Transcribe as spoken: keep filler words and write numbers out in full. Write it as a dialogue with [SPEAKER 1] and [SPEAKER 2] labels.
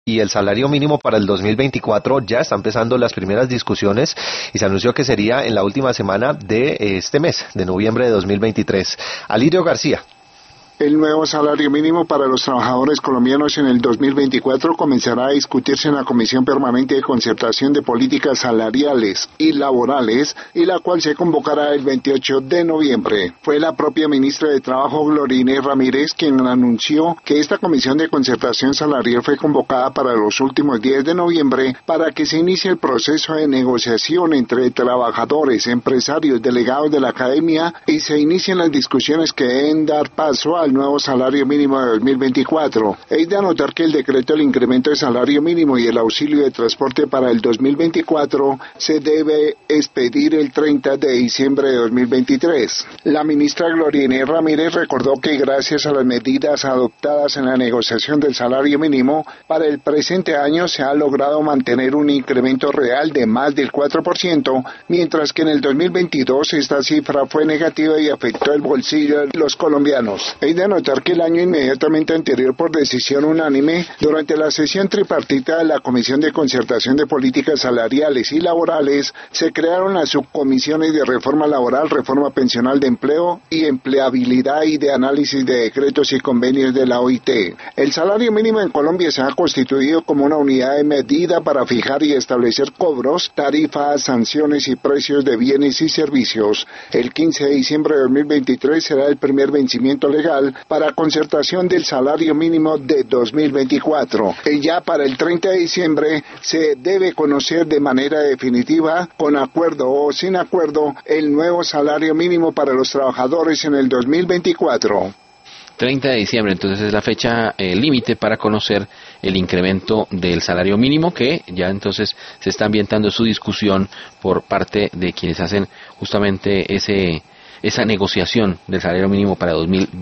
[SPEAKER 1] Y el salario mínimo para el dos mil veinticuatro ya está empezando las primeras discusiones y se anunció que sería en la última semana de este mes, de noviembre de dos mil veintitrés. Alirio García.
[SPEAKER 2] El nuevo salario mínimo para los trabajadores colombianos en el dos mil veinticuatro comenzará a discutirse en la Comisión Permanente de Concertación de Políticas Salariales y Laborales, y la cual se convocará el veintiocho de noviembre. Fue la propia ministra de Trabajo, Gloria Inés Ramírez, quien anunció que esta Comisión de Concertación Salarial fue convocada para los últimos días de noviembre para que se inicie el proceso de negociación entre trabajadores, empresarios, delegados de la academia y se inicien las discusiones que deben dar paso al nuevo salario mínimo de dos mil veinticuatro. Es de anotar que el decreto del incremento de salario mínimo y el auxilio de transporte para el dos mil veinticuatro se debe expedir el treinta de diciembre de dos mil veintitrés. La ministra Gloria Inés Ramírez recordó que gracias a las medidas adoptadas en la negociación del salario mínimo, para el presente año se ha logrado mantener un incremento real de más del cuatro por ciento, mientras que en el dos mil veintidós esta cifra fue negativa y afectó el bolsillo de los colombianos. Es de anotar que el año inmediatamente anterior, por decisión unánime, durante la sesión tripartita de la Comisión de Concertación de Políticas Salariales y Laborales, se crearon las subcomisiones de reforma laboral, reforma pensional de empleo y empleabilidad y de análisis de decretos y convenios de la O I T. El salario mínimo en Colombia se ha constituido como una unidad de medida para fijar y establecer cobros, tarifas, sanciones y precios de bienes y servicios. El quince de diciembre de dos mil veintitrés será el primer vencimiento legal para concertación del salario mínimo de dos mil veinticuatro. Y ya para el treinta de diciembre se debe conocer de manera definitiva, con acuerdo o sin acuerdo, el nuevo salario mínimo para los trabajadores en el dos mil veinticuatro.
[SPEAKER 3] treinta de diciembre, entonces es la fecha eh, límite para conocer el incremento del salario mínimo, que ya entonces se está ambientando su discusión por parte de quienes hacen justamente ese esa negociación del salario mínimo para dos mil veinticuatro.